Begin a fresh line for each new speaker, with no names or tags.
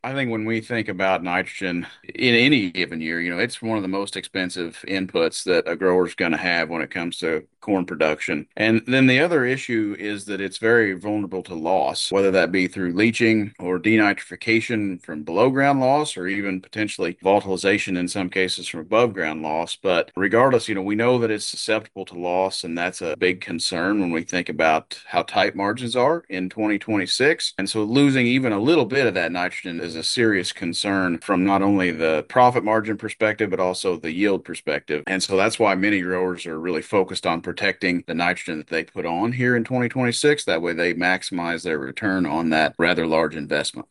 I think when we think about nitrogen in any given year, it's one of the most expensive inputs that a grower is going to have when it comes to corn production. And then the other issue is that it's very vulnerable to loss, whether that be through leaching or denitrification from below ground loss, or even potentially volatilization in some cases from above ground loss. But regardless, we know that it's susceptible to loss, and that's a big concern when we think about how tight margins are in 2026. And so losing even a little bit of that nitrogen is a serious concern from not only the profit margin perspective, but also the yield perspective. And so that's why many growers are really focused on protecting the nitrogen that they put on here in 2026. That way they maximize their return on that rather large investment.